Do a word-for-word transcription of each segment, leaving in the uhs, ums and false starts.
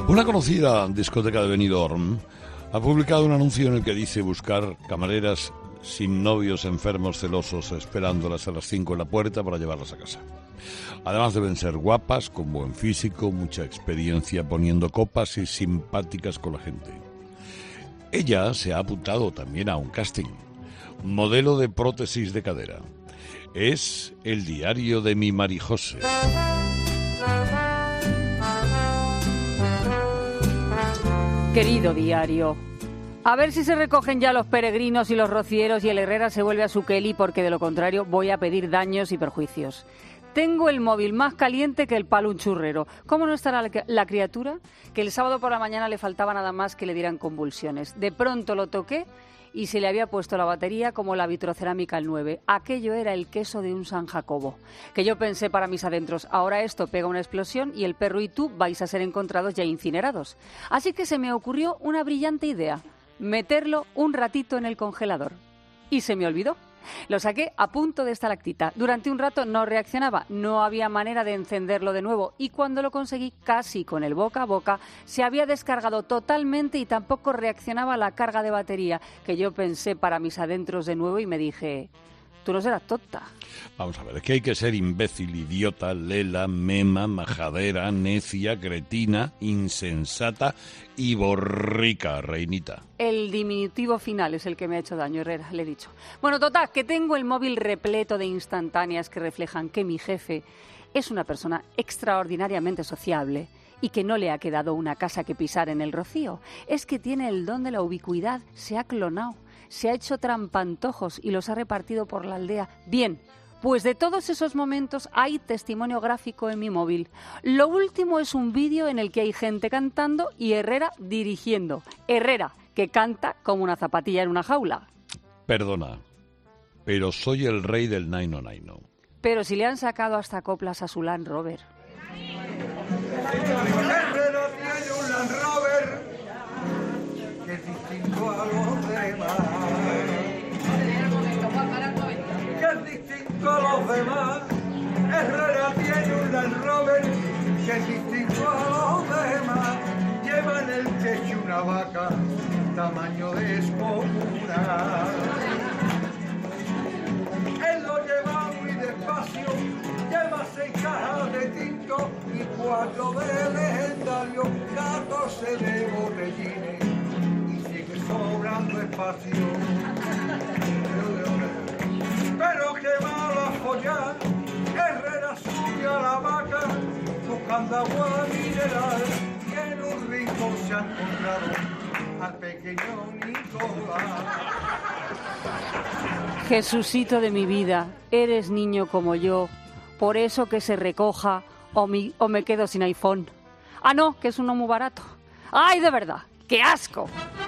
Una conocida discoteca de Benidorm ha publicado un anuncio en el que dice buscar camareras sin novios enfermos celosos esperándolas a las cinco en la puerta para llevarlas a casa. Además deben ser guapas, con buen físico, mucha experiencia poniendo copas y simpáticas con la gente. Ella se ha apuntado también a un casting. Modelo de prótesis de cadera. Es el diario de mi Marijose. Querido diario, a ver si se recogen ya los peregrinos y los rocieros y el Herrera se vuelve a su Kelly, porque de lo contrario voy a pedir daños y perjuicios. Tengo el móvil más caliente que el palo un churrero. ¿Cómo no estará la, la criatura? Que el sábado por la mañana le faltaba nada más que le dieran convulsiones. De pronto lo toqué y se le había puesto la batería como la vitrocerámica al nueve. Aquello era el queso de un San Jacobo. Que yo pensé para mis adentros, ahora esto pega una explosión y el perro y tú vais a ser encontrados ya incinerados. Así que se me ocurrió una brillante idea: meterlo un ratito en el congelador. Y se me olvidó. Lo saqué a punto de estalactita. Durante un rato no reaccionaba, no había manera de encenderlo de nuevo y cuando lo conseguí, casi con el boca a boca, se había descargado totalmente y tampoco reaccionaba a la carga de batería, que yo pensé para mis adentros de nuevo y me dije: tú no serás tonta. Vamos a ver, es que hay que ser imbécil, idiota, lela, mema, majadera, necia, cretina, insensata y borrica, reinita. El diminutivo final es el que me ha hecho daño, Herrera, le he dicho. Bueno, total, que tengo el móvil repleto de instantáneas que reflejan que mi jefe es una persona extraordinariamente sociable y que no le ha quedado una casa que pisar en el Rocío. Es que tiene el don de la ubicuidad, se ha clonado, se ha hecho trampantojos y los ha repartido por la aldea. Bien, pues de todos esos momentos hay testimonio gráfico en mi móvil. Lo último es un vídeo en el que hay gente cantando y Herrera dirigiendo. Herrera, que canta como una zapatilla en una jaula. Perdona, pero soy el rey del naino naino. Pero si le han sacado hasta coplas a su Land Rover. Herrera tiene un Land Rover que es distinto a los demás. Que es distinto a los demás. Herrera tiene un Land Rover que es distinto a los demás. Lleva en el techo una vaca tamaño descomunal. Él lo lleva muy despacio, lleva seis cajas de tinto y cuatro de legendario, catorce de botellines y sigue sobrando espacio. Pero que mala follar, Herrera sube a la vaca buscando agua mineral y en un rincón se ha encontrado al pequeño Nicolás. Jesucito de mi vida, eres niño como yo, por eso que se recoja o, mi, o me quedo sin iPhone. Ah, no, que es uno muy barato. ¡Ay, de verdad! ¡Qué asco!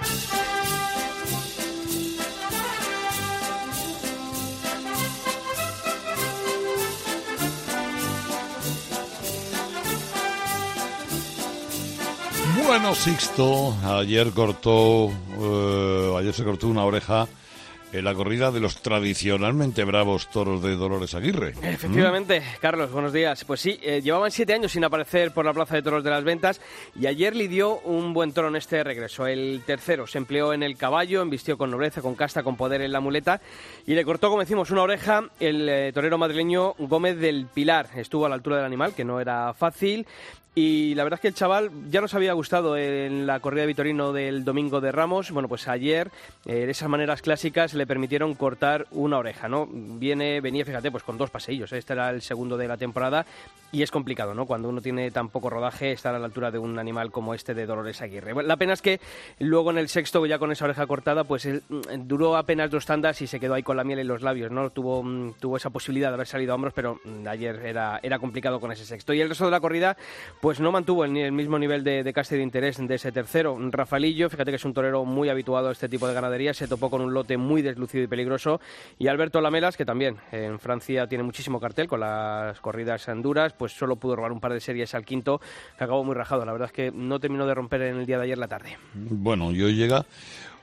Bueno, Sixto, ayer cortó, eh, ayer se cortó una oreja en la corrida de los tradicionalmente bravos toros de Dolores Aguirre. Efectivamente, ¿Mm? Carlos, buenos días. Pues sí, eh, llevaban siete años sin aparecer por la Plaza de Toros de las Ventas y ayer lidió un buen toro en este regreso. El tercero se empleó en el caballo, embistió con nobleza, con casta, con poder en la muleta y le cortó, como decimos, una oreja el eh, torero madrileño Gómez del Pilar. Estuvo a la altura del animal, que no era fácil. Y la verdad es que el chaval ya nos había gustado en la corrida de Vitorino del Domingo de Ramos. Bueno, pues ayer, eh, de esas maneras clásicas, le permitieron cortar una oreja, ¿no? Viene, venía, fíjate, pues con dos paseillos. Este era el segundo de la temporada y es complicado, ¿no? Cuando uno tiene tan poco rodaje, estar a la altura de un animal como este de Dolores Aguirre. La pena es que luego en el sexto, ya con esa oreja cortada, pues él, duró apenas dos tandas y se quedó ahí con la miel en los labios, ¿no? Tuvo, tuvo esa posibilidad de haber salido a hombros, pero ayer era, era complicado con ese sexto. Y el resto de la corrida, pues no mantuvo el, el mismo nivel de, de caste de interés de ese tercero. Rafaelillo, fíjate que es un torero muy habituado a este tipo de ganadería, se topó con un lote muy deslucido y peligroso. Y Alberto Lamelas, que también en Francia tiene muchísimo cartel con las corridas duras, pues solo pudo robar un par de series al quinto, que acabó muy rajado. La verdad es que no terminó de romper en el día de ayer la tarde. Bueno, y hoy llega...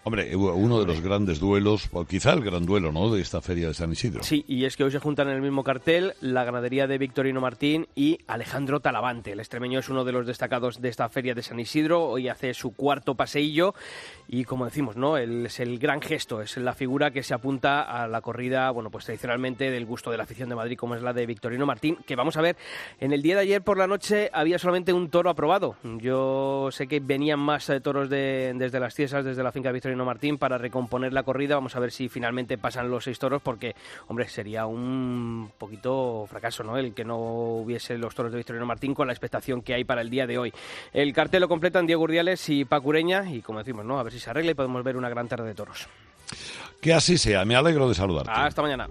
Hombre, uno de los grandes duelos, o quizá el gran duelo, ¿no?, de esta feria de San Isidro. Sí, y es que hoy se juntan en el mismo cartel la ganadería de Victorino Martín y Alejandro Talavante. El extremeño es uno de los destacados de esta feria de San Isidro. Hoy hace su cuarto paseillo y, como decimos, ¿no?, el, es el gran gesto, es la figura que se apunta a la corrida, bueno, pues tradicionalmente del gusto de la afición de Madrid, como es la de Victorino Martín, que vamos a ver, en el día de ayer por la noche había solamente un toro aprobado. Yo sé que venían más eh, toros de, desde las Ciesas, desde la finca de Victorino Martín, para recomponer la corrida. Vamos a ver si finalmente pasan los seis toros, porque, hombre, sería un poquito fracaso, ¿no?, el que no hubiese los toros de Victorino Martín con la expectación que hay para el día de hoy. El cartel lo completan Diego Urdiales y Paco Ureña, y como decimos, ¿no?, a ver si se arregla y podemos ver una gran tarde de toros. Que así sea, me alegro de saludarte. Hasta mañana.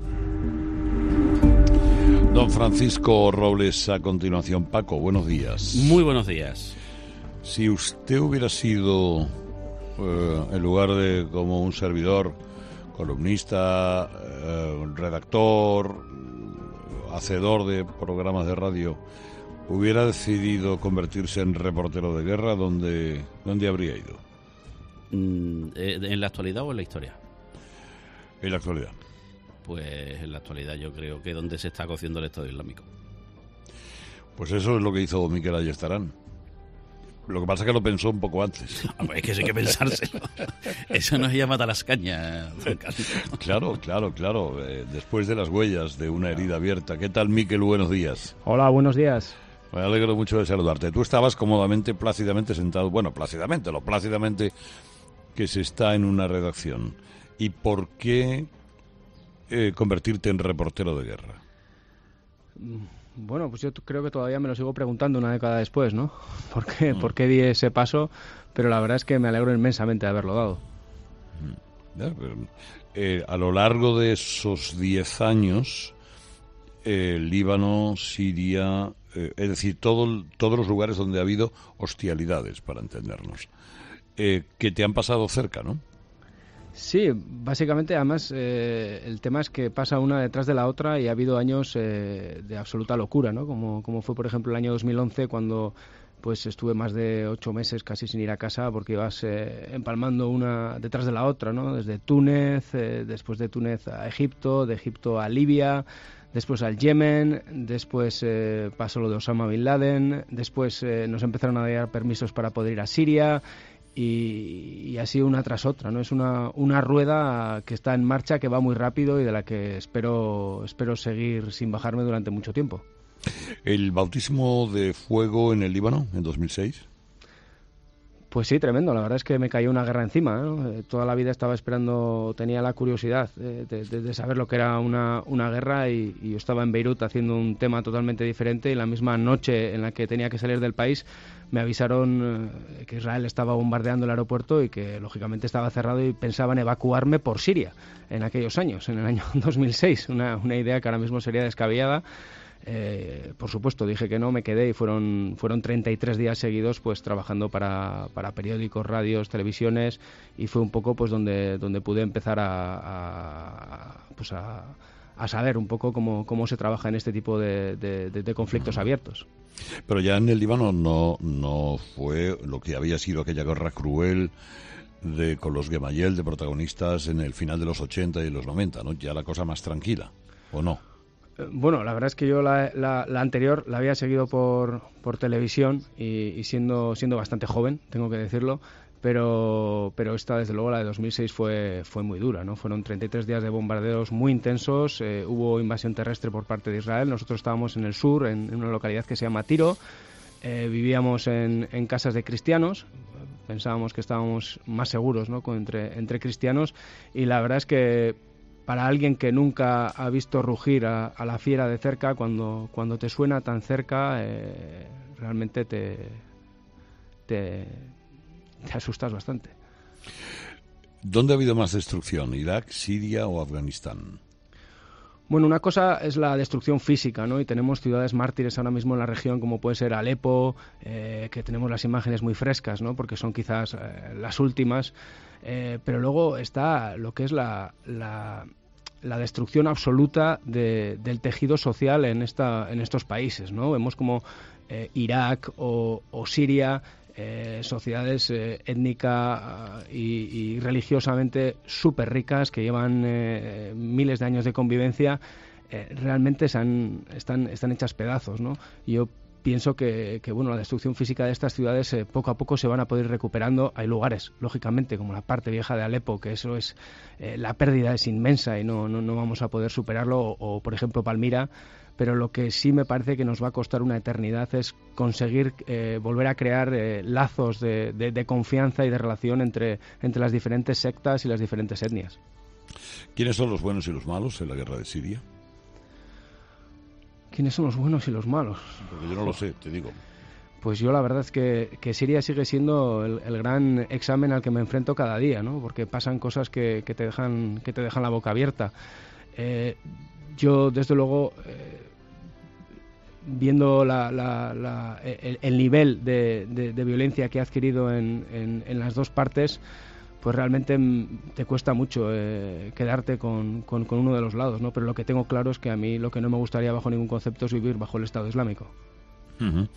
Don Francisco Robles, a continuación. Paco, buenos días. Muy buenos días. Si usted hubiera sido, eh, en lugar de como un servidor, columnista, eh, redactor, hacedor de programas de radio, hubiera decidido convertirse en reportero de guerra, ¿dónde, dónde habría ido? Mm, ¿En la actualidad o en la historia? En la actualidad. Pues en la actualidad yo creo que donde se está cociendo el Estado Islámico. Pues eso es lo que hizo Miquel Ayestarán. Lo que pasa es que lo pensó un poco antes. Es que eso hay que pensárselo. Eso nos llama Talascaña. Claro, claro, claro. Eh, después de las huellas de una herida abierta. ¿Qué tal, Miquel? Buenos días. Hola, buenos días. Me alegro mucho de saludarte. Tú estabas cómodamente, plácidamente sentado. Bueno, plácidamente, lo plácidamente que se está en una redacción. ¿Y por qué eh, convertirte en reportero de guerra? Bueno, pues yo t- creo que todavía me lo sigo preguntando una década después, ¿no? ¿Por qué, Mm. ¿por qué di ese paso? Pero la verdad es que me alegro inmensamente de haberlo dado. Ya, pero, eh, a lo largo de esos diez años, eh, Líbano, Siria, eh, es decir, todo, todos los lugares donde ha habido hostilidades, para entendernos, eh, que te han pasado cerca, ¿no? Sí, básicamente, además, eh, el tema es que pasa una detrás de la otra y ha habido años eh, de absoluta locura, ¿no? Como, como fue, por ejemplo, el año dos mil once, cuando pues estuve más de ocho meses casi sin ir a casa porque ibas eh, empalmando una detrás de la otra, ¿no? Desde Túnez, eh, después de Túnez a Egipto, de Egipto a Libia, después al Yemen, después eh, pasó lo de Osama Bin Laden, después eh, nos empezaron a dar permisos para poder ir a Siria. Y, y así una tras otra, ¿no? Es una, una rueda que está en marcha, que va muy rápido y de la que espero, espero seguir sin bajarme durante mucho tiempo. ¿El bautismo de fuego en el Líbano en dos mil seis? Pues sí, tremendo. La verdad es que me cayó una guerra encima, ¿no? Eh, toda la vida estaba esperando, tenía la curiosidad eh, de, de, de saber lo que era una, una guerra y, y yo estaba en Beirut haciendo un tema totalmente diferente y la misma noche en la que tenía que salir del país me avisaron eh, que Israel estaba bombardeando el aeropuerto y que lógicamente estaba cerrado y pensaban evacuarme por Siria en aquellos años, en el año dos mil seis. Una, una idea que ahora mismo sería descabellada. Eh, por supuesto, dije que no, me quedé y fueron fueron treinta y tres días seguidos pues trabajando para, para periódicos, radios, televisiones y fue un poco pues donde donde pude empezar a, a pues a, a saber un poco cómo, cómo se trabaja en este tipo de, de, de, de conflictos abiertos. Pero ya en el Líbano no, no fue lo que había sido aquella guerra cruel de con los Gemayel de protagonistas en el final de los ochenta y los noventa, ¿no? Ya la cosa más tranquila, ¿o no? Bueno, la verdad es que yo la, la, la anterior la había seguido por, por televisión y, y siendo siendo bastante joven, tengo que decirlo, pero pero esta, desde luego, la de dos mil seis fue fue muy dura, ¿no? Fueron treinta y tres días de bombardeos muy intensos, eh, hubo invasión terrestre por parte de Israel, nosotros estábamos en el sur, en, en una localidad que se llama Tiro, eh, vivíamos en, en casas de cristianos, pensábamos que estábamos más seguros, ¿no? Con, entre, entre cristianos, y la verdad es que para alguien que nunca ha visto rugir a, a la fiera de cerca, cuando, cuando te suena tan cerca, eh, realmente te, te, te asustas bastante. ¿Dónde ha habido más destrucción? ¿Irak, Siria o Afganistán? Bueno, una cosa es la destrucción física, ¿no? Y tenemos ciudades mártires ahora mismo en la región, como puede ser Alepo, eh, que tenemos las imágenes muy frescas, ¿no? Porque son quizás eh, las últimas. Eh, pero luego está lo que es la, la, la destrucción absoluta de, del tejido social en esta en estos países, ¿no? Vemos como eh, Irak o, o Siria eh, sociedades eh, étnica y, y religiosamente súper ricas que llevan eh, miles de años de convivencia, eh, realmente se han, están, están hechas pedazos, ¿no? Yo pienso que, que bueno, la destrucción física de estas ciudades eh, poco a poco se van a poder ir recuperando. Hay lugares, lógicamente, como la parte vieja de Alepo, que eso es, eh, la pérdida es inmensa y no, no, no vamos a poder superarlo, o, o por ejemplo Palmira, pero lo que sí me parece que nos va a costar una eternidad es conseguir eh, volver a crear eh, lazos de, de, de confianza y de relación entre, entre las diferentes sectas y las diferentes etnias. ¿Quiénes son los buenos y los malos en la guerra de Siria? ¿Quiénes son los buenos y los malos? Porque yo no lo sé, te digo. Pues yo la verdad es que, que Siria sigue siendo el, el gran examen al que me enfrento cada día, ¿no? Porque pasan cosas que, que te dejan que te dejan la boca abierta. Eh, yo, desde luego, eh, viendo la, la, la, el, el nivel de, de, de violencia que ha adquirido en, en, en las dos partes, pues realmente te cuesta mucho eh, quedarte con, con, con uno de los lados, ¿no? Pero lo que tengo claro es que a mí lo que no me gustaría bajo ningún concepto es vivir bajo el Estado Islámico. Uh-huh.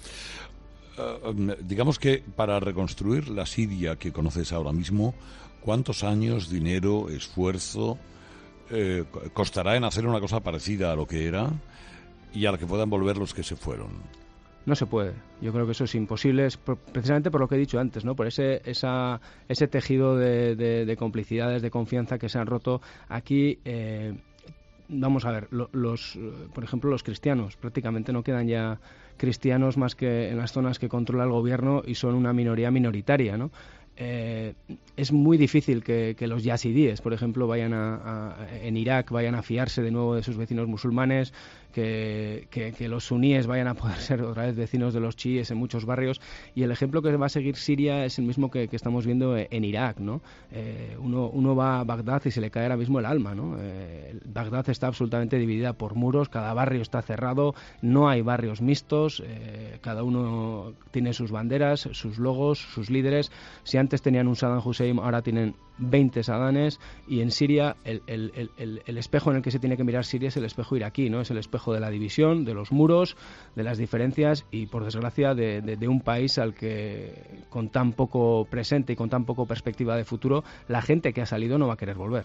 Uh, digamos que para reconstruir la Siria que conoces ahora mismo, ¿cuántos años, dinero, esfuerzo eh, costará en hacer una cosa parecida a lo que era y a la que puedan volver los que se fueron? No se puede. Yo creo que eso es imposible, es por, precisamente por lo que he dicho antes, ¿no? Por ese esa, ese tejido de, de, de complicidades, de confianza que se han roto aquí. Eh, vamos a ver, lo, los, por ejemplo, los cristianos prácticamente no quedan ya cristianos más que en las zonas que controla el gobierno y son una minoría minoritaria, ¿no? Eh, es muy difícil que, que los yazidíes, por ejemplo, vayan a, a, en Irak, vayan a fiarse de nuevo de sus vecinos musulmanes, que, que, que los suníes vayan a poder ser otra vez vecinos de los chiíes en muchos barrios. Y el ejemplo que va a seguir Siria es el mismo que, que estamos viendo en Irak, ¿no? Eh, uno, uno va a Bagdad y se le cae ahora mismo el alma, ¿no? Eh, Bagdad está absolutamente dividida por muros, cada barrio está cerrado, no hay barrios mixtos, eh, cada uno tiene sus banderas, sus logos, sus líderes. Si antes tenían un Saddam Hussein, ahora tienen veinte Saddames, y en Siria el, el, el, el espejo en el que se tiene que mirar Siria es el espejo iraquí, ¿no? Es el espejo de la división, de los muros, de las diferencias y, por desgracia, de, de, de un país al que, con tan poco presente y con tan poco perspectiva de futuro, la gente que ha salido no va a querer volver.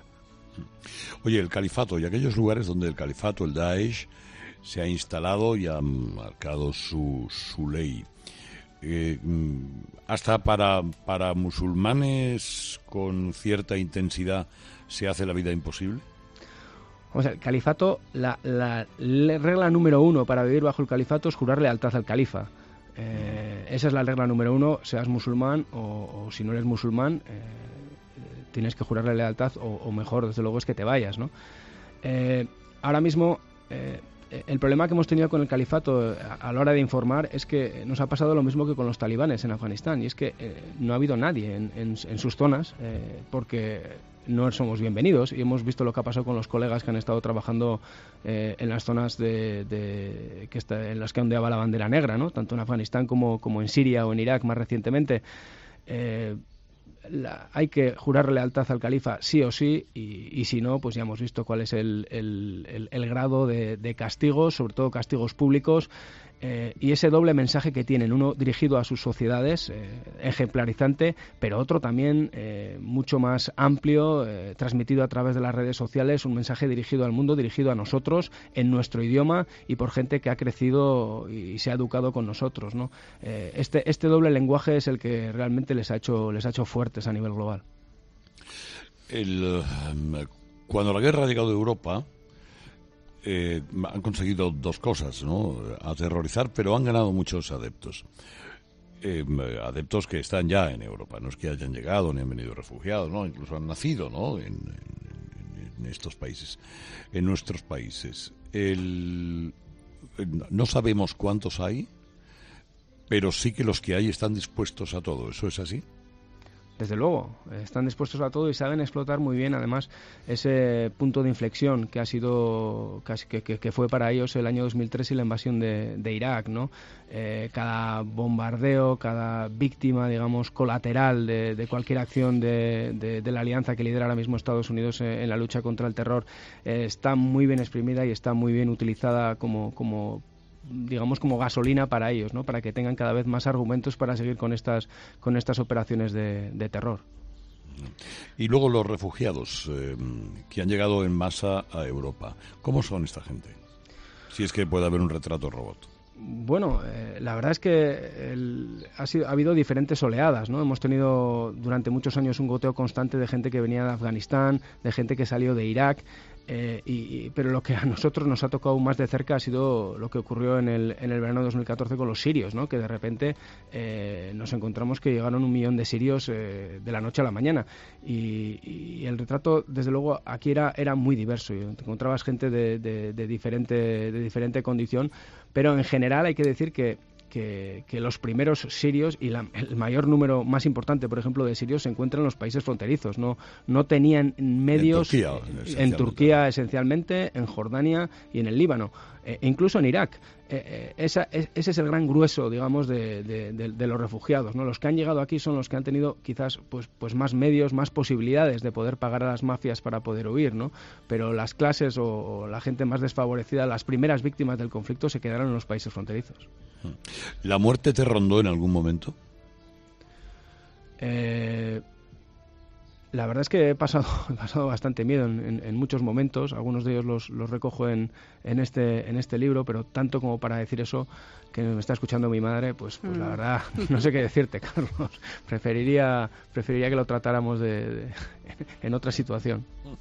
Oye, el califato y aquellos lugares donde el califato, el Daesh, se ha instalado y ha marcado su, su ley. Eh, hasta para, para musulmanes con cierta intensidad se hace la vida imposible. O sea, el califato, la, la, la regla número uno para vivir bajo el califato es jurar lealtad al califa. Eh, esa es la regla número uno, seas musulmán o, o si no eres musulmán, eh, tienes que jurarle lealtad o, o mejor, desde luego, es que te vayas, ¿no? Eh, ahora mismo... Eh, El problema que hemos tenido con el califato a la hora de informar es que nos ha pasado lo mismo que con los talibanes en Afganistán, y es que eh, no ha habido nadie en, en, en sus zonas eh, porque no somos bienvenidos, y hemos visto lo que ha pasado con los colegas que han estado trabajando eh, en las zonas de, de, que está, en las que ondeaba la bandera negra, ¿no? Tanto en Afganistán como, como en Siria o en Irak más recientemente. Eh, La, hay que jurar lealtad al califa sí o sí, y, y si no, pues ya hemos visto cuál es el, el, el, el grado de, de castigos, sobre todo castigos públicos, eh, y ese doble mensaje que tienen, uno dirigido a sus sociedades, eh, ejemplarizante, pero otro también eh, mucho más amplio, eh, transmitido a través de las redes sociales, un mensaje dirigido al mundo, dirigido a nosotros, en nuestro idioma y por gente que ha crecido y, y se ha educado con nosotros, ¿no? Eh, este, este doble lenguaje es el que realmente les ha hecho, les ha hecho fuertes a nivel global. El, cuando la guerra ha llegado a Europa, eh, han conseguido dos cosas, ¿no? Aterrorizar, pero han ganado muchos adeptos. Eh, adeptos que están ya en Europa, no es que hayan llegado ni han venido refugiados, ¿no? Incluso han nacido, ¿no? En, en, en estos países, en nuestros países. El, no sabemos cuántos hay, pero sí que los que hay están dispuestos a todo. ¿Eso es así? Desde luego, están dispuestos a todo y saben explotar muy bien, además, ese punto de inflexión que ha sido, que, que, que fue para ellos el año dos mil tres y la invasión de, de Irak, ¿no? Eh, cada bombardeo, cada víctima, digamos, colateral de, de cualquier acción de, de, de la alianza que lidera ahora mismo Estados Unidos en, en la lucha contra el terror, eh, está muy bien exprimida y está muy bien utilizada como, como digamos, como gasolina para ellos, ¿no? Para que tengan cada vez más argumentos para seguir con estas, con estas operaciones de, de terror. Y luego los refugiados eh, que han llegado en masa a Europa. ¿Cómo son esta gente? Si es que puede haber un retrato robot. Bueno, eh, la verdad es que el, ha, sido, ha habido diferentes oleadas, ¿no? Hemos tenido durante muchos años un goteo constante de gente que venía de Afganistán, de gente que salió de Irak, eh, y, y, pero lo que a nosotros nos ha tocado más de cerca ha sido lo que ocurrió en el, en el verano de dos mil catorce con los sirios, ¿no? Que de repente eh, nos encontramos que llegaron un millón de sirios eh, de la noche a la mañana, y, y el retrato, desde luego, aquí era, era muy diverso. Te encontrabas gente de, de, de, diferente, de diferente condición, pero en general hay que decir que Que, que los primeros sirios y la, el mayor número más importante, por ejemplo, de sirios se encuentran en los países fronterizos. No, no tenían medios en Turquía, eh, en Turquía esencialmente, en Jordania y en el Líbano, e eh, incluso en Irak. Eh, eh, esa, es, ese es el gran grueso, digamos, de, de, de, de los refugiados, ¿no? Los que han llegado aquí son los que han tenido quizás pues, pues más medios, más posibilidades de poder pagar a las mafias para poder huir, ¿no? Pero las clases o, o la gente más desfavorecida, las primeras víctimas del conflicto, se quedaron en los países fronterizos. ¿La muerte te rondó en algún momento? Eh, la verdad es que he pasado, he pasado bastante miedo en, en, en muchos momentos. Algunos de ellos los, los recojo en, en, este, en este libro, pero tanto como para decir eso, que me está escuchando mi madre, pues, pues mm. la verdad no sé qué decirte, Carlos. Preferiría, preferiría que lo tratáramos de, de, en otra situación.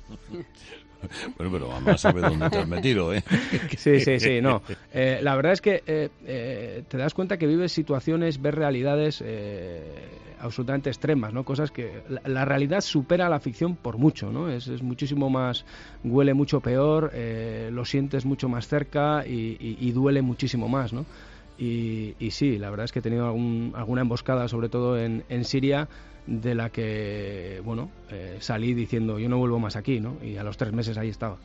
Bueno, pero mamá sabe dónde te has metido, ¿eh? Sí, sí, sí, no. Eh, la verdad es que eh, eh, te das cuenta que vives situaciones, ves realidades eh, absolutamente extremas, ¿no? Cosas que la, la realidad supera a la ficción por mucho, ¿no? Es, es muchísimo más, huele mucho peor, eh, lo sientes mucho más cerca y, y, y duele muchísimo más, ¿no? Y, y sí, la verdad es que he tenido algún, alguna emboscada, sobre todo en, en Siria, de la que, bueno, eh, salí diciendo yo no vuelvo más aquí, ¿no? Y a los tres meses ahí estaba.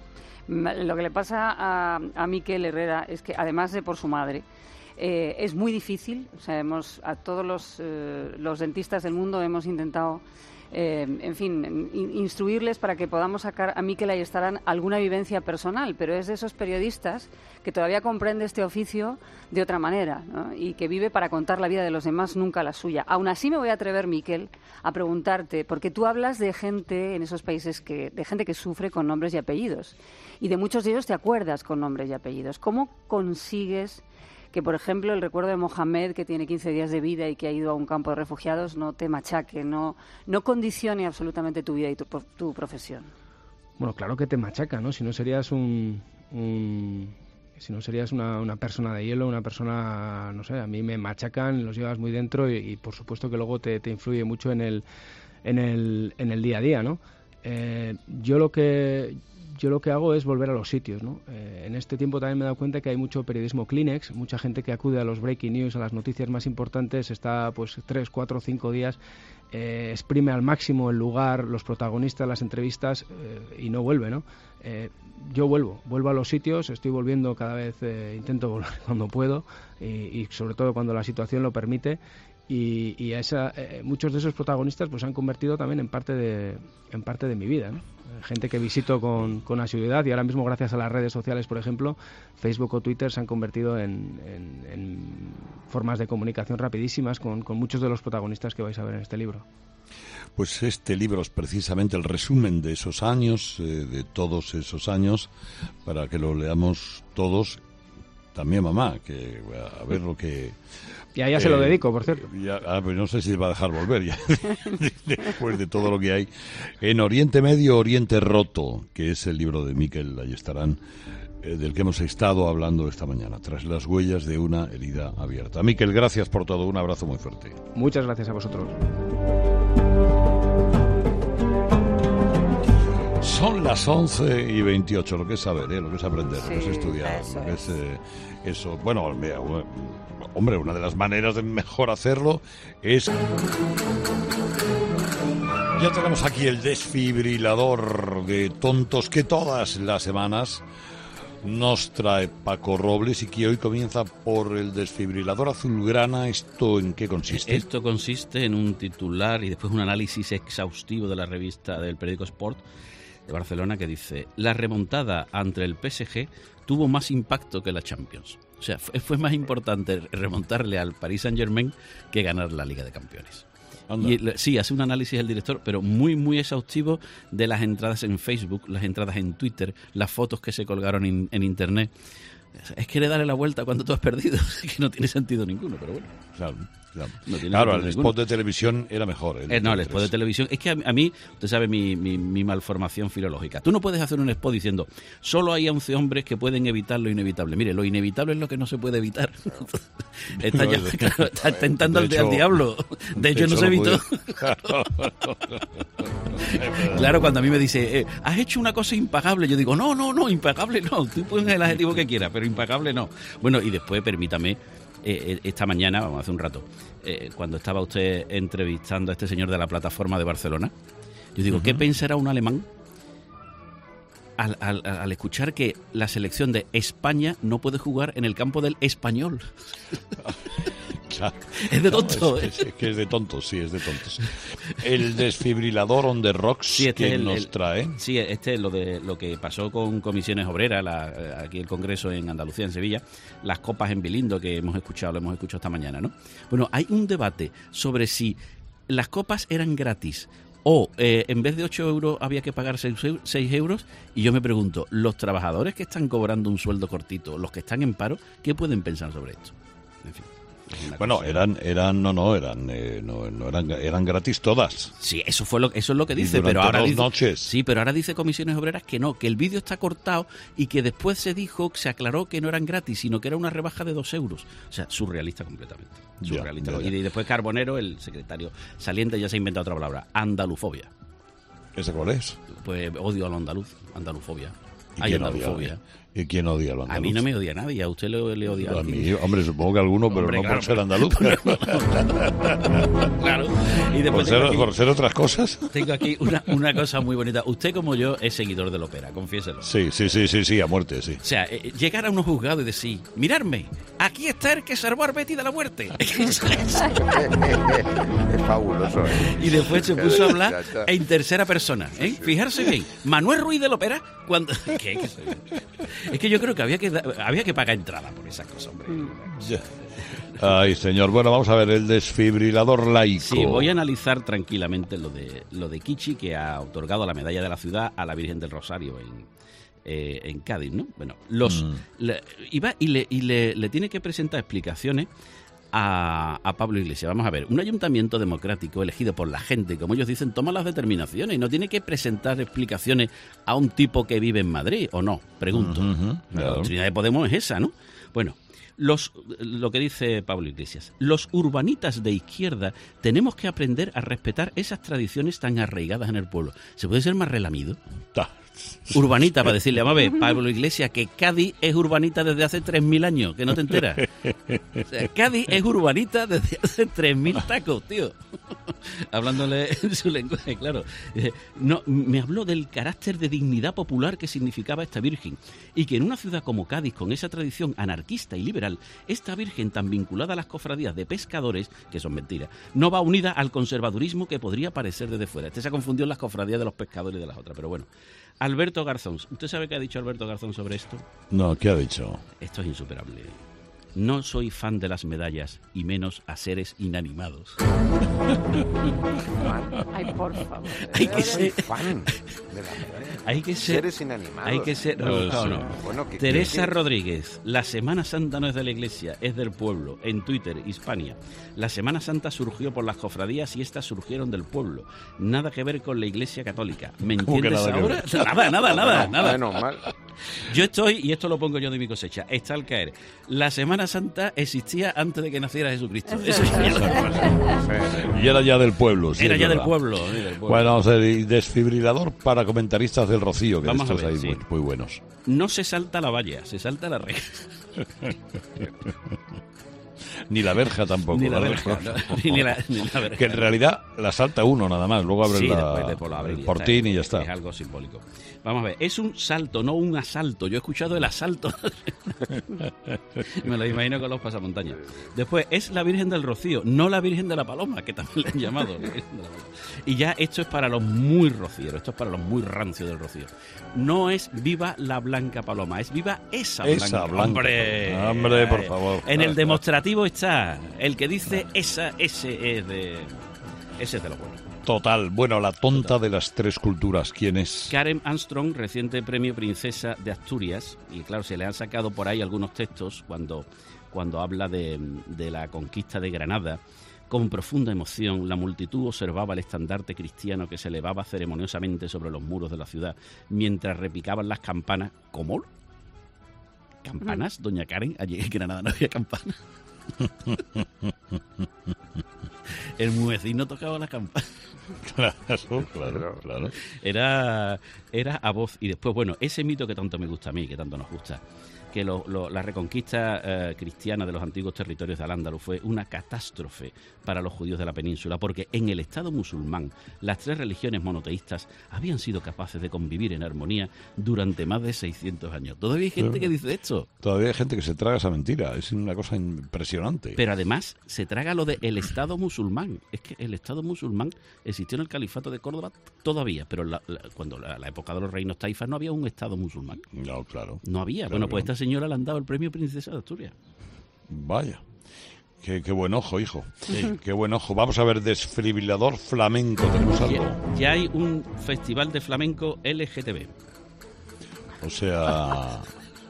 Lo que le pasa a, a Mikel Herrera es que, además de por su madre, eh, es muy difícil. O sea, hemos, a todos los, eh, los dentistas del mundo hemos intentado, eh, en fin, in, instruirles para que podamos sacar a Mikel Ayestarán alguna vivencia personal, pero es de esos periodistas que todavía comprende este oficio de otra manera, ¿no? Y que vive para contar la vida de los demás, nunca la suya. Aún así me voy a atrever, Mikel, a preguntarte, porque tú hablas de gente en esos países, que de gente que sufre con nombres y apellidos, y de muchos de ellos te acuerdas con nombres y apellidos. ¿Cómo consigues que, por ejemplo, el recuerdo de Mohamed, que tiene quince días de vida y que ha ido a un campo de refugiados, no te machaque, no, no condicione absolutamente tu vida y tu, tu profesión? Bueno, claro que te machaca, ¿no? Si no serías un... un... Si no serías una, una persona de hielo, una persona, no sé, a mí me machacan, los llevas muy dentro y, y por supuesto que luego te, te influye mucho en el, en el, en el día a día, ¿no? Eh, yo lo que yo lo que hago es volver a los sitios, ¿no? Eh, en este tiempo también me he dado cuenta que hay mucho periodismo Kleenex, mucha gente que acude a los breaking news, a las noticias más importantes, está pues tres, cuatro, cinco días, eh, exprime al máximo el lugar, los protagonistas, las entrevistas eh, y no vuelve, ¿no? Eh, yo vuelvo, vuelvo a los sitios, estoy volviendo cada vez, eh, intento volver cuando puedo y, y sobre todo cuando la situación lo permite. Y, y a esa, eh, muchos de esos protagonistas pues se han convertido también en parte de, en parte de mi vida, ¿no? Gente que visito con, con asiduidad y ahora mismo, gracias a las redes sociales, por ejemplo, Facebook o Twitter, se han convertido en, en, en formas de comunicación rapidísimas con, con muchos de los protagonistas que vais a ver en este libro. Pues este libro es precisamente el resumen de esos años, eh, de todos esos años, para que lo leamos todos. También mamá, que a ver lo que... Y a ella eh, se lo dedico, por cierto. Ya, ah, pues no sé si va a dejar volver ya, después de todo lo que hay. En Oriente Medio, Oriente Roto, que es el libro de Mikel Ayestarán, eh, del que hemos estado hablando esta mañana, tras las huellas de una herida abierta. Mikel, gracias por todo, un abrazo muy fuerte. Muchas gracias a vosotros. Son las once y veintiocho, lo que es saber, ¿eh? Lo que es aprender, sí, lo que es estudiar, eso lo que es, es eh, eso. Bueno, mira, hombre, una de las maneras de mejor hacerlo es... Ya tenemos aquí el desfibrilador de tontos que todas las semanas nos trae Paco Robles y que hoy comienza por el desfibrilador azulgrana. ¿Esto en qué consiste? Esto consiste en un titular y después un análisis exhaustivo de la revista del periódico Sport de Barcelona que dice: la remontada ante el P S G tuvo más impacto que la Champions. O sea, fue, fue más importante remontarle al Paris Saint-Germain que ganar la Liga de Campeones. Y, sí, hace un análisis el director, pero muy, muy exhaustivo de las entradas en Facebook, las entradas en Twitter, las fotos que se colgaron in, en Internet. Es que le darle la vuelta cuando tú has perdido, que no tiene sentido ninguno, pero bueno. Claro, claro. No tiene claro el ninguno. spot de televisión era mejor. El eh, no, el spot de televisión. Es que a, a mí, usted sabe mi, mi, mi malformación filológica. Tú no puedes hacer un spot diciendo, solo hay once hombres que pueden evitar lo inevitable. Mire, lo inevitable es lo que no se puede evitar. está, ya, claro, está tentando al, hecho, al diablo. De hecho, de hecho no se evitó. Claro, cuando a mí me dice, eh, has hecho una cosa impagable, yo digo, no, no, no, impagable no. Tú pones el adjetivo que quieras, pero impagable no. Bueno, y después, permítame, eh, esta mañana, vamos, hace un rato, eh, cuando estaba usted entrevistando a este señor de la plataforma de Barcelona, yo digo, uh-huh. ¿qué pensará un alemán al, al, al escuchar que la selección de España no puede jugar en el campo del Español? Claro. Es de tonto. No, es, es, es que es de tontos, sí, es de tontos. El desfibrilador on the rocks sí, este que el, nos el, trae. Sí, este es lo de lo que pasó con Comisiones Obreras, la, aquí el Congreso en Andalucía, en Sevilla, las copas en Bilindo que hemos escuchado, lo hemos escuchado esta mañana, ¿no? Bueno, hay un debate sobre si las copas eran gratis o eh, en vez de ocho euros había que pagar seis euros, y yo me pregunto, los trabajadores que están cobrando un sueldo cortito, los que están en paro, ¿qué pueden pensar sobre esto? En fin. Bueno, cosa. eran, eran, no, no, eran, eh, no, no eran, eran gratis todas. Sí, eso fue lo, eso es lo que dice, pero ahora dos dice, noches. Sí, pero ahora dice Comisiones Obreras que no, que el vídeo está cortado y que después se dijo, se aclaró que no eran gratis, sino que era una rebaja de dos euros. O sea, surrealista completamente. Surrealista. Ya, ya, ya. Y después Carbonero, el secretario saliente, ya se ha inventado otra palabra, andalufobia. ¿Ese cuál es? Pues odio a lo andaluz, andalufobia. ¿Y Hay quién andalufobia. Odia? ¿Y quién odia a lo andaluz? A mí no me odia nadie, a usted le, le odia a A mí, hombre, supongo que a alguno, pero hombre, no claro, por ser andaluz. Claro. Y después ¿Por, ser, aquí, ¿Por ser otras cosas? Tengo aquí una, una cosa muy bonita. Usted, como yo, es seguidor de la ópera, confiéselo. Sí, sí, sí, sí, sí, a muerte, sí. O sea, eh, llegar a unos juzgados y decir, mirarme, aquí está el que salvó a Betty de la muerte. Es fabuloso, ¿eh? Y después se puso a hablar en tercera persona, ¿eh? Fijarse bien, Manuel Ruiz de la ópera, cuando... ¿Qué? ¿Qué soy? Es que yo creo que había que había que pagar entrada por esas cosas, hombre. Ya. Ay, señor. Bueno, vamos a ver el desfibrilador laico. Sí, voy a analizar tranquilamente lo de lo de Kichi, que ha otorgado la medalla de la ciudad a la Virgen del Rosario en, eh, en Cádiz, ¿no? Bueno, los mm. le, iba y, le, y le, le tiene que presentar explicaciones A, a Pablo Iglesias. Vamos a ver, un ayuntamiento democrático elegido por la gente, como ellos dicen, toma las determinaciones y no tiene que presentar explicaciones a un tipo que vive en Madrid, ¿o no? Pregunto. Uh-huh, la claro. doctrina de Podemos es esa, ¿no? Bueno, los, lo que dice Pablo Iglesias, los urbanitas de izquierda tenemos que aprender a respetar esas tradiciones tan arraigadas en el pueblo. ¿Se puede ser más relamido? Ta. Urbanita, para decirle, vamos a ver, Pablo Iglesias, que Cádiz es urbanita desde hace tres mil años, que no te enteras. O sea, Cádiz es urbanita desde hace tres mil tacos, tío. Hablándole en su lenguaje, claro. No, me habló del carácter de dignidad popular que significaba esta Virgen, y que en una ciudad como Cádiz, con esa tradición anarquista y liberal, esta Virgen tan vinculada a las cofradías de pescadores, que son mentiras, no va unida al conservadurismo que podría parecer desde fuera. Este se ha confundido en las cofradías de los pescadores y de las otras, pero bueno. Alberto Garzón, ¿usted sabe qué ha dicho Alberto Garzón sobre esto? No, ¿qué ha dicho? Esto es insuperable. No soy fan de las medallas, y menos a seres inanimados. Ay, por favor. Hay que ser fan de las medallas. Hay que ser Seres inanimados. Hay que ser. No, no, no. Bueno, ¿qué, Teresa qué, qué? Rodríguez, la Semana Santa no es de la Iglesia, es del pueblo. En Twitter, Hispania. La Semana Santa surgió por las cofradías y estas surgieron del pueblo. Nada que ver con la Iglesia Católica. ¿Me entiendes nada ahora? Nada, nada, nada, nada. Bueno, mal. Yo estoy, y esto lo pongo yo de mi cosecha, está al caer. La Semana Santa existía antes de que naciera Jesucristo. Eso ya Y era ya del pueblo. Sí, era ya verdad. del pueblo, sí, del pueblo. Bueno, vamos a ver, y desfibrilador para comentaristas del Rocío, que Vamos estos a ver, hay sí. muy, muy buenos. No se salta la valla, se salta la reja. Ni la verja tampoco. Ni la ¿no? verja, no, ni la, ni la verja. Que en realidad la salta uno nada más, luego abre Sí, la, después, después lo abre y el ya portín está, y ya es, está. Es algo simbólico. Vamos a ver, es un salto, no un asalto. Yo he escuchado el asalto. Me lo imagino con los pasamontañas. Después, es la Virgen del Rocío, no la Virgen de la Paloma, que también le han llamado. La Virgen de la Paloma. Y ya esto es para los muy rocieros, esto es para los muy rancios del Rocío. No es viva la Blanca Paloma, es viva esa Blanca. Esa Blanca. Hombre, Hombre, por favor. En el demostrativo está el que dice esa, ese es de, ese es de lo bueno. Total. Bueno, la tonta de las tres culturas, ¿quién es? Karen Armstrong, reciente premio Princesa de Asturias, y claro, se le han sacado por ahí algunos textos cuando, cuando habla de, de la conquista de Granada. Con profunda emoción, la multitud observaba el estandarte cristiano que se elevaba ceremoniosamente sobre los muros de la ciudad, mientras repicaban las campanas. ¿Cómo? ¿Campanas, doña Karen? Allí en Granada no había campanas. El muecino tocaba las campanas. Claro, claro, claro. Era, era a voz. Y después, bueno, ese mito que tanto me gusta a mí, que tanto nos gusta, que lo, lo, la reconquista eh, cristiana de los antiguos territorios de Al-Ándalus fue una catástrofe para los judíos de la península, porque en el Estado musulmán las tres religiones monoteístas habían sido capaces de convivir en armonía durante más de seiscientos años. Todavía hay gente Sí. que dice esto. Todavía hay gente que se traga esa mentira. Es una cosa impresionante. Pero además se traga lo del Estado musulmán. Es que el Estado musulmán existió en el Califato de Córdoba todavía, pero la, la, cuando la, la época de los reinos taifas no había un Estado musulmán. No, claro. No había. Claro bueno, que pues no. esta señora le han dado el premio Princesa de Asturias. Vaya. Qué, qué buen ojo, hijo. Qué buen ojo. Vamos a ver, desfibrilador flamenco. ¿Tenemos algo? Ya, ya hay un festival de flamenco L G T B. O sea...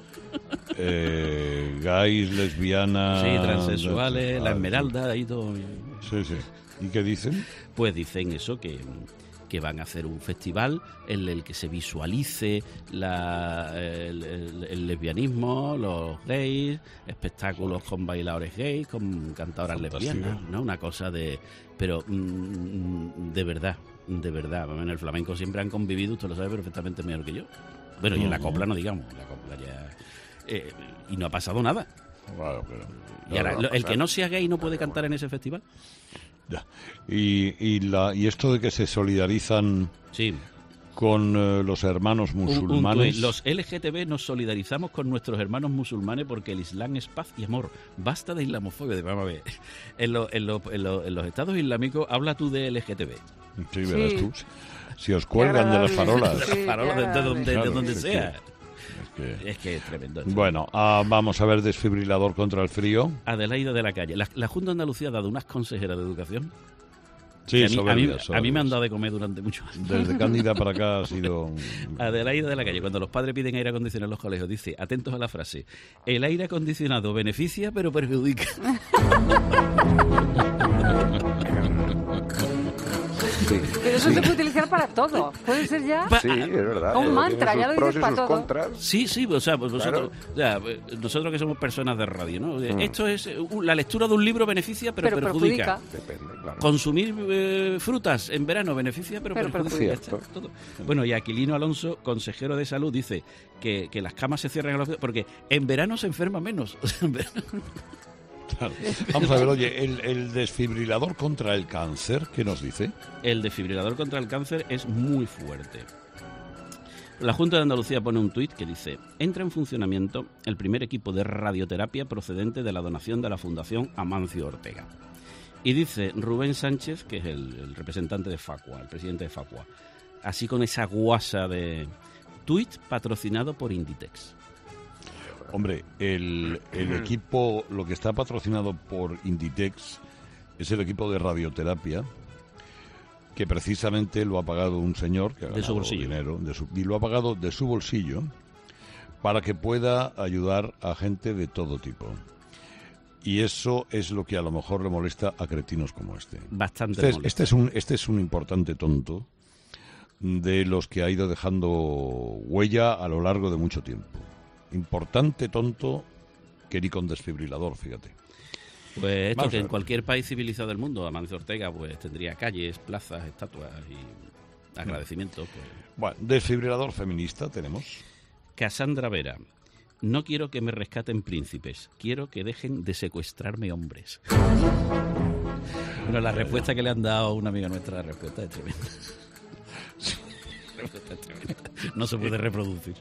Eh, gays, lesbianas... Sí, transexuales, la Ah, Esmeralda, ahí todo. Sí, sí. ¿Y qué dicen? Pues dicen eso, que, que van a hacer un festival en el que se visualice la, el, el- el lesbianismo, los gays, espectáculos con bailadores gays, con cantadoras Fantástico. lesbianas, ¿no? Una cosa de... Pero mm, de verdad, de verdad. En el flamenco siempre han convivido, usted lo sabe perfectamente mejor que yo. Bueno, y en la Ujú. copla no digamos, la copla ya... eh, y no ha pasado nada. Bueno, pero... Y ahora, no va a lo- el pasar. que no sea gay no puede cantar en ese festival. Ya. Y, y, la, y esto de que se solidarizan Sí. con eh, los hermanos Un- un musulmanes... tuit. Los L G T B nos solidarizamos con nuestros hermanos musulmanes porque el Islam es paz y amor. Basta de islamofobia. Vamos a ver. En, lo- en, lo- en lo- en los estados islámicos habla tú de L G T B. Sí, verás Sí. tú. Si os cuelgan de las agradable. farolas. De Sí, las farolas, de, de qué donde, de agradable. donde Claro, sea. Es que- Es que es tremendo. esto. Bueno, ah, vamos a ver desfibrilador contra el frío. Adelaida de la Calle. La, la Junta de Andalucía ha dado unas consejeras de educación. Sí, que a, mí, a, mí, soberbias, a mí me han soberbias. dado de comer durante muchos años. Desde Cándida para acá ha sido... Adelaida de la Calle, cuando los padres piden aire acondicionado en los colegios, dice, atentos a la frase, el aire acondicionado beneficia pero perjudica. Sí, Pero eso se puede utilizar para todo. Puede ser ya... Va- sí, es verdad. Un Tiene mantra, sus ya lo pros dices y para sus todo. contras. Sí, sí, o sea, pues vosotros, o sea, eh, nosotros que somos personas de radio, ¿no? Mm. Esto es, eh, un- la lectura de un libro beneficia pero, Pero perjudica. perjudica. Depende, claro. Consumir eh, frutas en verano beneficia pero, Pero perjudica. perjudica. Ya está, todo. Bueno, y Aquilino Alonso, consejero de salud, dice que, que las camas se cierran a los... porque en verano se enferma menos. O sea, en verano- Claro. Vamos a ver, oye, el, el desfibrilador contra el cáncer, ¿qué nos dice? El desfibrilador contra el cáncer es muy fuerte. La Junta de Andalucía pone un tuit que dice: entra en funcionamiento el primer equipo de radioterapia procedente de la donación de la Fundación Amancio Ortega. Y dice Rubén Sánchez, que es el, el representante de Facua, el presidente de Facua, así con esa guasa de tuit patrocinado por Inditex. Hombre, el, el equipo, lo que está patrocinado por Inditex es el equipo de radioterapia, que precisamente lo ha pagado un señor que ha De ganado su bolsillo. dinero, de su- y lo ha pagado de su bolsillo para que pueda ayudar a gente de todo tipo. Y eso es lo que a lo mejor le molesta a cretinos como este. Bastante Este es, molesto. este es un, este es un importante tonto de los que ha ido dejando huella a lo largo de mucho tiempo. Importante tonto que ni con desfibrilador, fíjate. Pues esto Vamos que a en ver. cualquier país civilizado del mundo, Amancio Ortega pues tendría calles, plazas, estatuas y agradecimientos. Pues. Bueno, desfibrilador feminista tenemos. Cassandra Vera. no quiero que me rescaten príncipes, quiero que dejen de secuestrarme hombres. Bueno, la respuesta que le han dado una amiga nuestra, la respuesta es tremenda. La respuesta es tremenda. No se puede reproducir.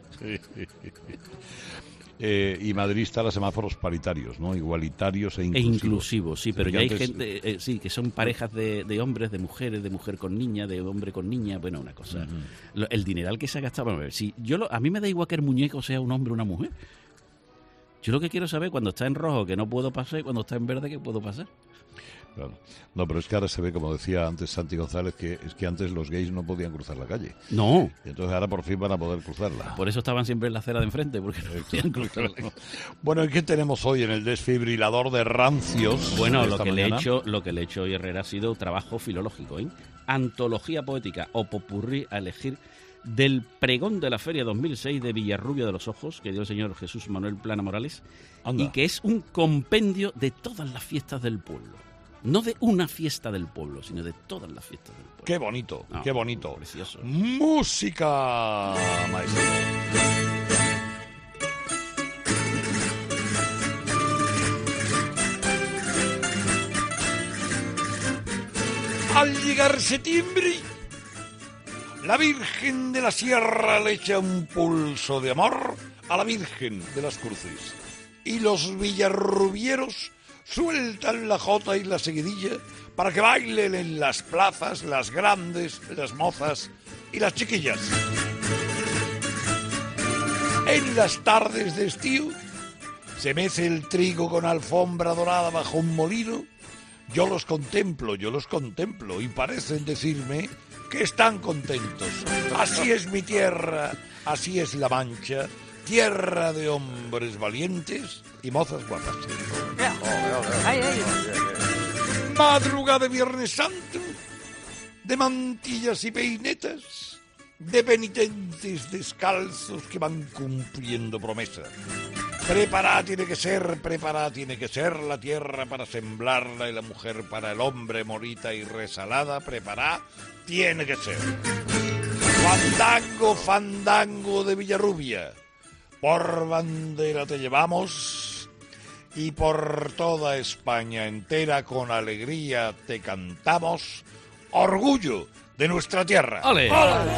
Eh, y Madrid está los semáforos paritarios, ¿no? Igualitarios e inclusivos. E inclusivos, sí, pero Sí, ya hay antes- gente, eh, sí, que son parejas de, de hombres, de mujeres, de mujer con niña, de hombre con niña, bueno, una cosa. Ujú. Lo- el dineral que se ha gastado, vamos a ver, si yo lo- a mí me da igual que el muñeco sea un hombre o una mujer. Yo lo que quiero saber cuando está en rojo que no puedo pasar y cuando está en verde que puedo pasar. Claro. No, pero es que ahora se ve, como decía antes Santi González, que es que antes los gays no podían cruzar la calle. No, Y entonces ahora por fin van a poder cruzarla. por eso estaban siempre en la acera de enfrente, porque no podían cruzarla. Bueno, ¿y qué tenemos hoy en el desfibrilador de rancios? Bueno, de lo esta que, le he mañana? hecho, lo que le he hecho hoy Herrera ha sido trabajo filológico, ¿eh? Antología poética o popurrí a elegir del pregón de la Feria dos mil seis de Villarrubia de los Ojos, que dio el señor Jesús Manuel Plana Morales, Anda. y que es un compendio de todas las fiestas del pueblo. No de una fiesta del pueblo, sino de todas las fiestas del pueblo. Qué bonito, No, qué bonito. precioso. Música, maestro. Al llegar septiembre, la Virgen de la Sierra le echa un pulso de amor a la Virgen de las Cruces. Y los villarrubieros sueltan la jota y la seguidilla para que bailen en las plazas las grandes, las mozas y las chiquillas. En las tardes de estío se mece el trigo con alfombra dorada bajo un molino. Yo los contemplo, yo los contemplo y parecen decirme que están contentos. Así es mi tierra, así es La Mancha, tierra de hombres valientes y mozas guapas. Ay, ay. Madrugada de Viernes Santo, de mantillas y peinetas, de penitentes descalzos que van cumpliendo promesas. Preparada tiene que ser, preparada tiene que ser la tierra para semblarla y la mujer para el hombre, morita y resalada, preparada tiene que ser. Fandango, fandango de Villarrubia, por bandera te llevamos y por toda España entera con alegría te cantamos, orgullo de nuestra tierra. ¡Ole!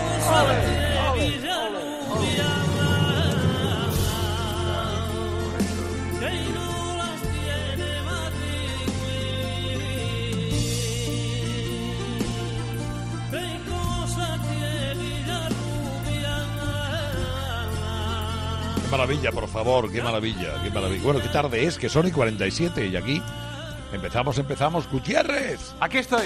Qué maravilla, por favor, qué maravilla, qué maravilla. Bueno, qué tarde es, que son y cuarenta y siete y aquí empezamos, empezamos, Gutiérrez. Aquí estoy.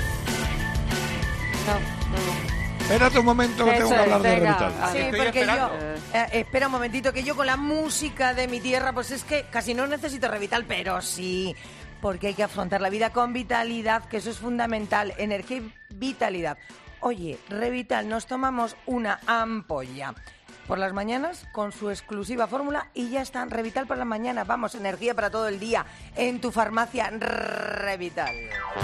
No, no. Espérate un momento que Eso tengo que es, hablar de venga. Revital. Ah, Sí, estoy porque esperando. yo... eh, espera un momentito, que yo con la música de mi tierra, pues es que casi no necesito Revital, pero sí, porque hay que afrontar la vida con vitalidad, que eso es fundamental, energía y vitalidad. Oye, Revital, nos tomamos una ampolla por las mañanas con su exclusiva fórmula y ya está, Revital para la mañana, vamos, energía para todo el día, en tu farmacia Revital.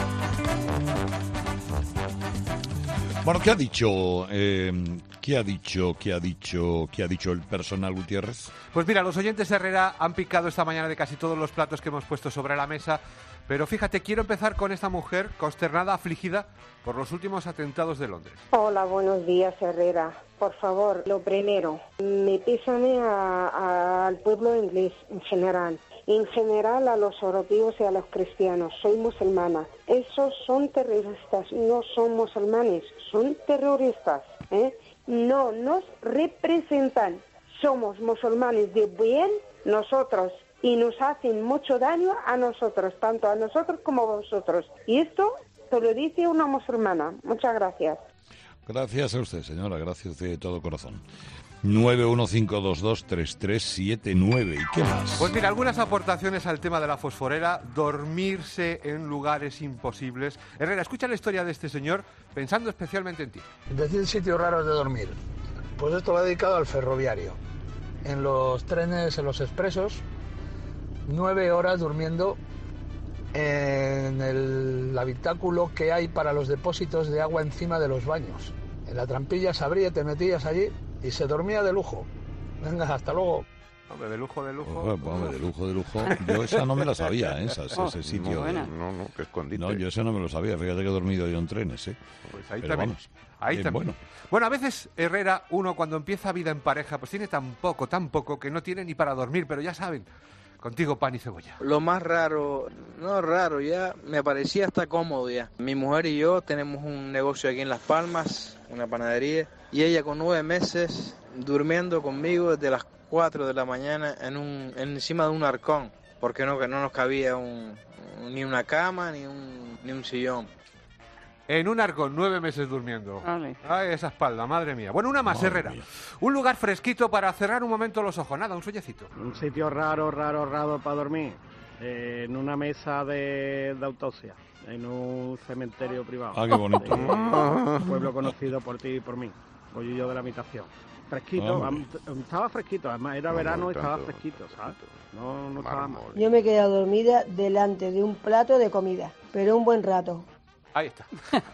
Bueno, ¿qué ha dicho, eh, qué ha dicho, qué ha dicho, qué ha dicho el personal Gutiérrez? Pues mira, los oyentes de Herrera han picado esta mañana de casi todos los platos que hemos puesto sobre la mesa, pero fíjate, quiero empezar con esta mujer consternada, afligida por los últimos atentados de Londres. Hola, buenos días, Herrera. Por favor, lo primero, me pésame a- a- al pueblo inglés en general. En general a los europeos y a los cristianos. Soy musulmana. Esos son terroristas, no son musulmanes, son terroristas. ¿eh? No nos representan. Somos musulmanes de bien nosotros y nos hacen mucho daño a nosotros, tanto a nosotros como a vosotros. Y esto te lo dice una musulmana. Muchas gracias. Gracias a usted, señora, gracias de todo corazón. nueve uno cinco dos dos tres tres siete nueve. ¿Y qué más? Pues mira, algunas aportaciones al tema de la fosforera, dormirse en lugares imposibles. Herrera, escucha la historia de este señor pensando especialmente en ti. Decir sitios raros de dormir. Pues esto lo he dedicado al ferroviario. En los trenes, en los expresos, nueve horas durmiendo en el habitáculo que hay para los depósitos de agua encima de los baños. En la trampilla se abría, te metías allí y se dormía de lujo. Venga, hasta luego. Hombre, de lujo, de lujo. Pues, pues, de lujo, de lujo. Yo esa no me la sabía, ¿eh? esa, ese, ese sitio. No, no, no, que escondite. No, yo esa no me lo sabía. Fíjate que he dormido yo en trenes, ¿eh? Pues ahí Pero también. Vamos, Ahí bien, también. bueno. Bueno, a veces, Herrera, uno cuando empieza vida en pareja, pues tiene tan poco, tan poco, que no tiene ni para dormir, pero ya saben, contigo pan y cebolla. Lo más raro, no raro, ya me parecía hasta cómodo ya. Mi mujer y yo tenemos un negocio aquí en Las Palmas, una panadería, y ella con nueve meses durmiendo conmigo desde las cuatro de la mañana en un, encima de un arcón, porque no, que no nos cabía un, ni una cama ni un, ni un sillón. En un arcón, nueve meses durmiendo. Vale. Ay, esa espalda, madre mía. Bueno, una más, Madre Herrera. mía. Un lugar fresquito para cerrar un momento los ojos. Nada, un sueñecito. Un sitio raro, raro, raro para dormir. Eh, en una mesa de, de autopsia. En un cementerio privado. Ah, qué bonito. Eh, un pueblo conocido por ti y por mí. Voy yo de la habitación. Fresquito, Hombre. am- estaba fresquito. Además, era No, verano no y estaba tanto. fresquito, ¿sabes? No, no estaba mal. Yo me he quedado dormida delante de un plato de comida, pero un buen rato. Ahí está.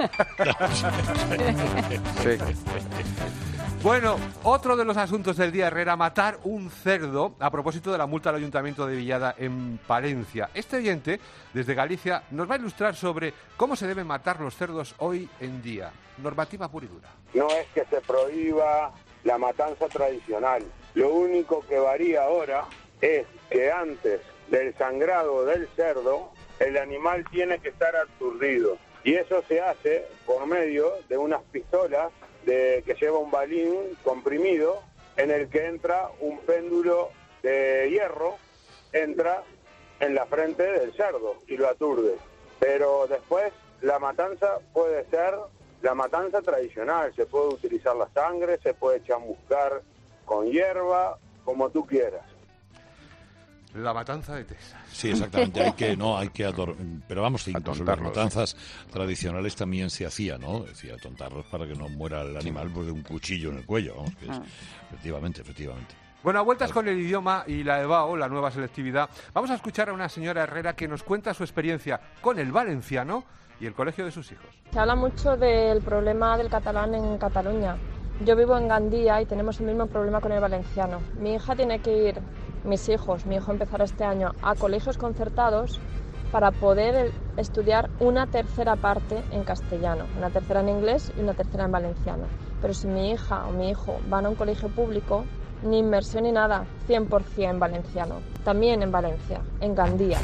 Bueno, otro de los asuntos del día, Herrera, matar un cerdo a propósito de la multa al Ayuntamiento de Villada en Palencia. Este oyente, desde Galicia, nos va a ilustrar sobre cómo se deben matar los cerdos hoy en día. Normativa pura y dura. No es que se prohíba la matanza tradicional. Lo único que varía ahora es que antes del sangrado del cerdo, el animal tiene que estar aturdido. Y eso se hace por medio de unas pistolas de, que lleva un balín comprimido en el que entra un péndulo de hierro, entra en la frente del cerdo y lo aturde. Pero después la matanza puede ser la matanza tradicional, se puede utilizar la sangre, se puede chamuscar con hierba, como tú quieras. La matanza de Tesa. Sí, exactamente. Hay que, no, hay que ador... Pero vamos, incluso las Atontarlos. matanzas tradicionales también se hacía, ¿no? Decía, atontarlos para que no muera el animal pues, de un cuchillo en el cuello. Vamos, que es... Ah. Efectivamente, efectivamente. Bueno, a vueltas con el idioma y la EBAO, la nueva selectividad, vamos a escuchar a una señora Herrera que nos cuenta su experiencia con el valenciano y el colegio de sus hijos. Se habla mucho del problema del catalán en Cataluña. Yo vivo en Gandía y tenemos el mismo problema con el valenciano. Mi hija tiene que ir, mis hijos, mi hijo empezará este año a colegios concertados para poder estudiar una tercera parte en castellano, una tercera en inglés y una tercera en valenciano. Pero si mi hija o mi hijo van a un colegio público, ni inmersión ni nada, cien por ciento en valenciano. También en Valencia, en Gandía.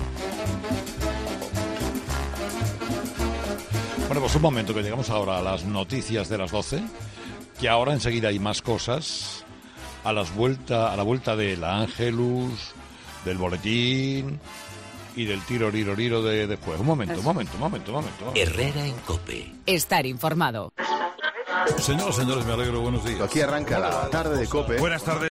Bueno, pues un momento, que llegamos ahora a las noticias de las doce, que ahora enseguida hay más cosas, a, las vuelta, a la vuelta de la Ángelus, del boletín y del tiro riro riro de después. Un momento, un momento, un momento, un momento. un momento. Herrera en COPE. Estar informado. Señoras, señores, me alegro, buenos días. Aquí arranca la tarde de COPE. Buenas tardes.